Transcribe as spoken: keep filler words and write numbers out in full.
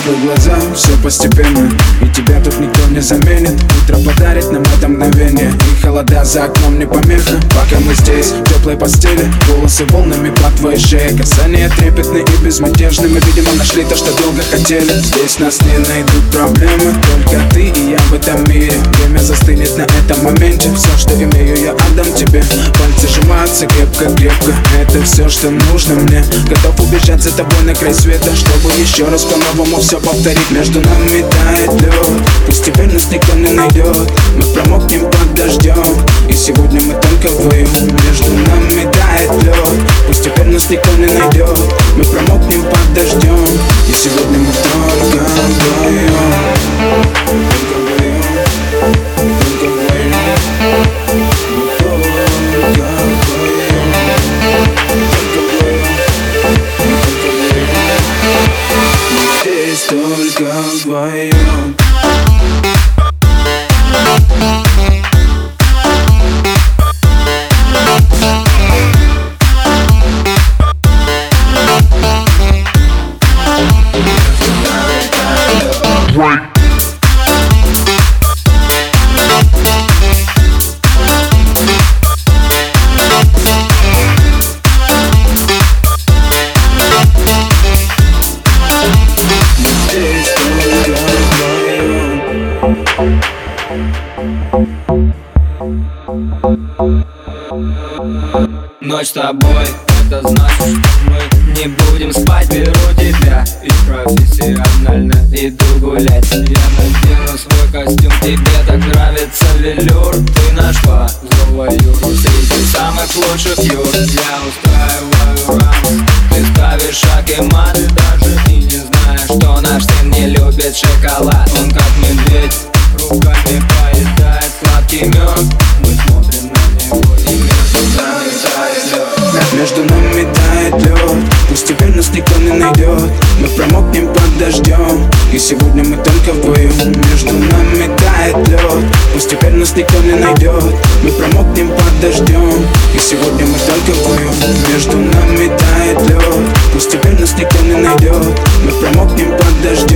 закрой глаза, все постепенно, и тебя тут никто не заменит. Утро подарит нам это мгновение, и холода за окном не помеха. Пока мы здесь, в теплой постели, волосы волнами по твоей шее, касания трепетны и безмятежны. Мы, видимо, нашли то, что долго хотели. Здесь нас не найдут проблемы, только ты и я в этом мире. Время застынет на этом моменте, все, что имею, я отдам тебе. Пальцы сжимаются крепко-крепко, это все, что нужно мне. Готов убежать за тобой на край света, чтобы еще раз по-новому все повторить. Между нами тает лед, пусть теперь нас никто не найдет. Мы промокнем под дождем, и сегодня мы только вдвоем. Между нами тает лед, пусть теперь нас никто не найдет. Мы промокнем под дождем, и сегодня мы только вдвоем. Только вдвоем, только вдвоем. Только вдвоем. Ночь с тобой, это значит, что мы не будем спать. Беру тебя и профессионально иду гулять. Я надену свой костюм, тебе так нравится велюр. Ты нашла злого Юру среди самых лучших Юр. Я устраиваю рамс, ты ставишь шаг и мат. И даже ты не знаешь, что наш сын не любит шоколад. Он как медведь, руками поедает сладкий мед. Мы смотрим на него и между нами тает лед. Между нами тает лед, пусть теперь нас никто не найдет. Мы промокнем под дождем, и сегодня мы только вдвоем. Между нами тает лед, пусть теперь нас никто не найдет. Мы промокнем под дождем, и сегодня мы только вдвоем. Между нами тает лед, пусть теперь нас никто не найдет. Мы промокнем под дождем.